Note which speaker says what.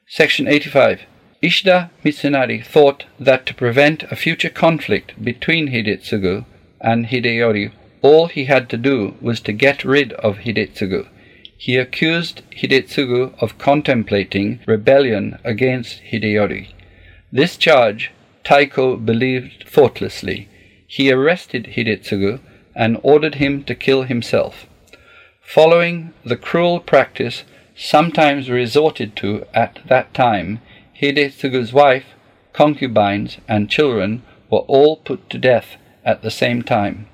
Speaker 1: Section 85. Ishida Mitsunari thought that to prevent a future conflict between Hidetsugu and Hideyori, all he had to do was to get rid of Hidetsugu. He accused Hidetsugu of contemplating rebellion against Hideyori. This charge Taiko believed thoughtlessly. He arrested Hidetsugu and ordered him to kill himself. Following the cruel practice sometimes resorted to at that time, Hidetsugu's wife, concubines, and children were all put to death at the same time.